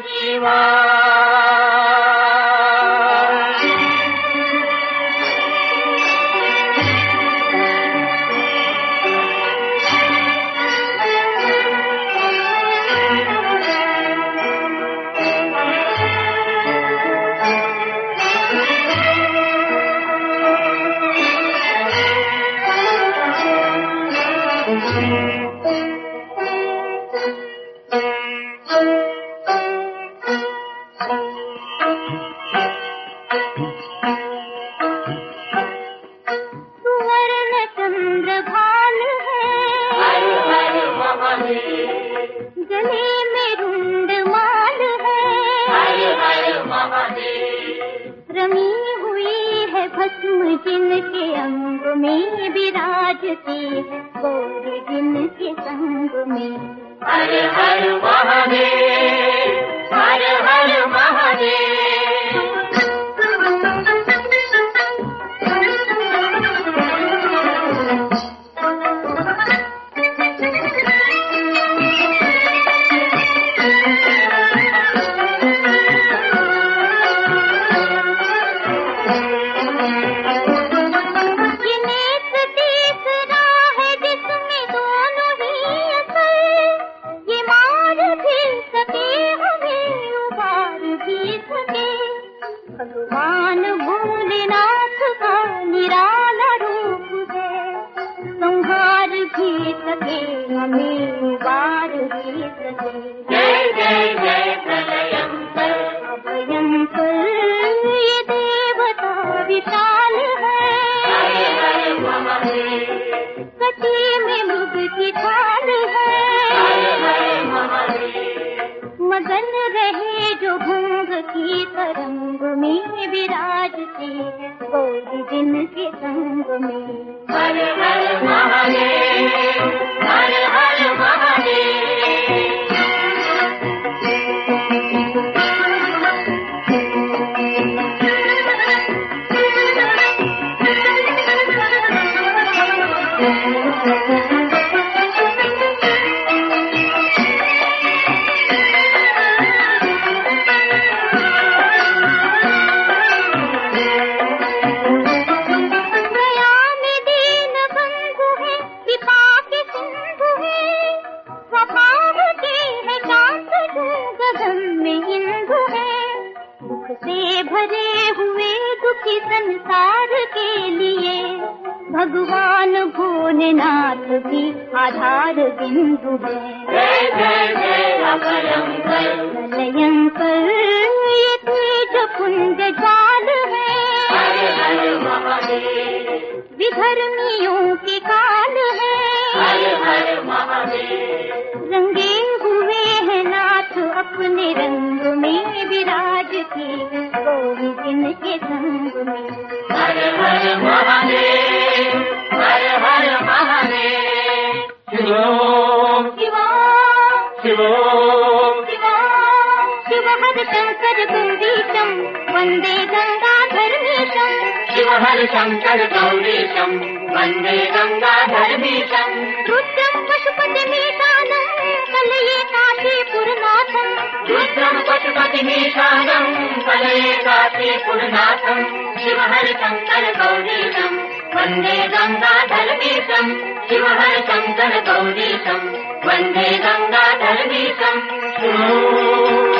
जिनके अंग में विराजती है गौरी जिनके संग में। हर हर महादेव, हर हर महादेव। भगवान भोलेनाथ का निराला रूप है, संहार भी सके हमें उबार भी सके। जय जय जय प्रलयंकर, अभयंकर ये देवता विशाल है। हर हर महादेव, कटी में मृग की ढाल है। हर हर महादेव, मगन रहे जो भंग की तरंग में विराजती है गौरी जिनके संग में। हर हर महादेव, हर हर महादेव। से भरे हुए दुखी संसार के लिए भगवान भोलेनाथ की आधार बिंदु है। जय जय जय अभयंकर, प्रलयंकर ये तेज पुंज जाल है। हर हर महादेव, विधर्मियों के काल है। हर हर महादेव, रंगे हुए हैं नाथ अपने रंग में विराजती है गौरी जिनके संग में। हर हर महादेव, हर हर महादेव। शिवोम शिवोम शिवोम शिव हर शंकर गौरीशम वंदे गंगाधरमीशम। शिव हर शंकर गौरीशम वंदे गंगाधरमीशम। रुद्रम पशुपतिमीशानं कलये काशीपुरनाथं। रुद्रम पशुपतिमीशानं कलये काशीपुरनाथं। शिव हर शंकर गौरीशम वंदे गंगाधरमीशम। शिव हर शंकर गौरीशम वंदे गंगाधरमीशम।